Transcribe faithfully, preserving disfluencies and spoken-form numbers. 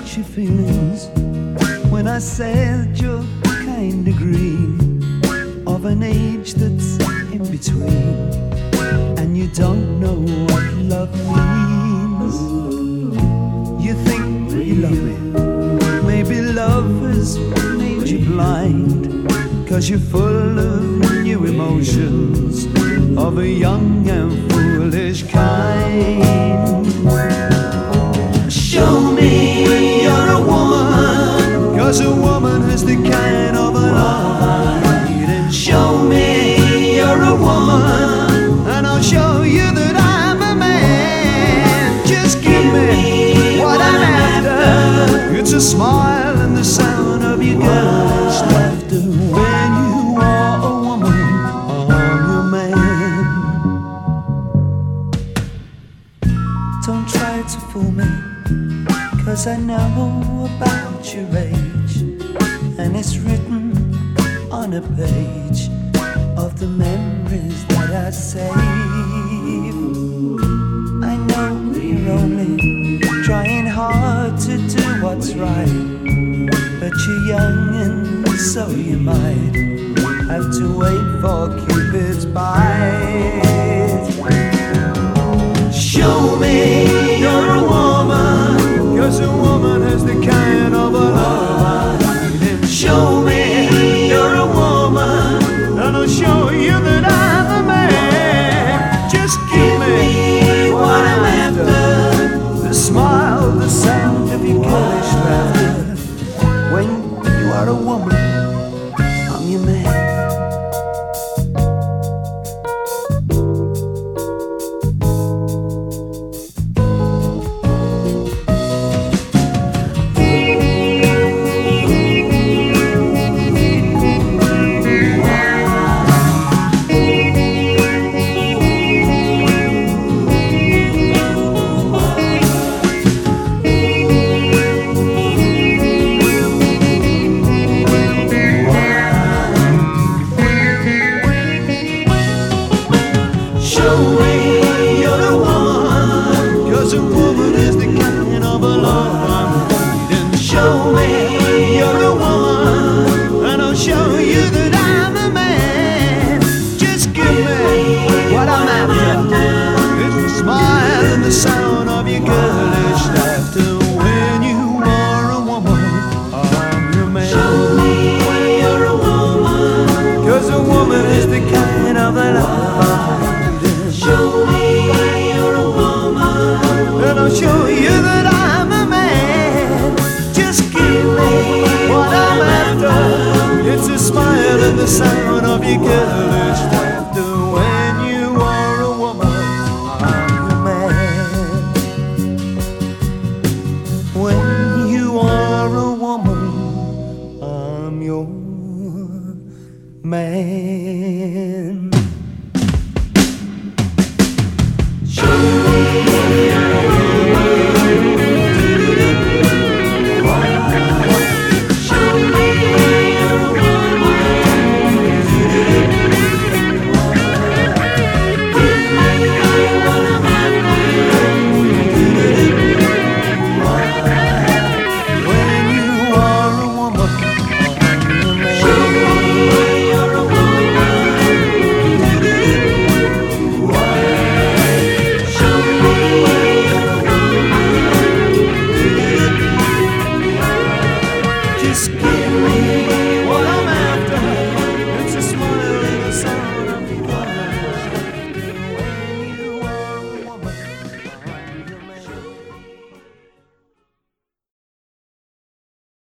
your feelings when I said you're kinda green, of an age that's in between, and you don't know what love means. You think you love me, maybe love has made you blind, 'cause you're full of new emotions of a young and foolish kind. Show me you're a woman, 'cause a woman has the kind of an eye. And show me you're a woman, and I'll show you that I'm a man. Just give me what I'm after. It's a smile and the sound of your girlish laughter. When you are a woman, I'm your man. Don't try to fool me, 'cause I know about your age, and it's written on a page of the memories that I save. I know you're only trying hard to do what's right, but you're young and so you might have to wait for Cupid's bite. Show me you're a woman, 'cause a woman has the kind of a love. And show me you're a woman, and I'll show you that I'm a man. Just give me what I'm after, the smile, the sound of your girlish laughter. When you are a woman, I'm your man. Show me you're a woman, 'cause a woman is the kind of a love I'm needing. Show me you're a woman, and I'll show you that I'm a man. Just give me what I'm after. It's the smile and the sound of your girlish laughter. When you are a woman, I'm your man. Show me you're a woman, 'cause a woman is the kind of a love I'm needing. Show me you're a woman, and I'll show you that I'm a man. Just give me what I'm after. It's a smile and the sound of your girlish laughter. When you are a woman, I'm your man. When you are a woman, I'm your man. Just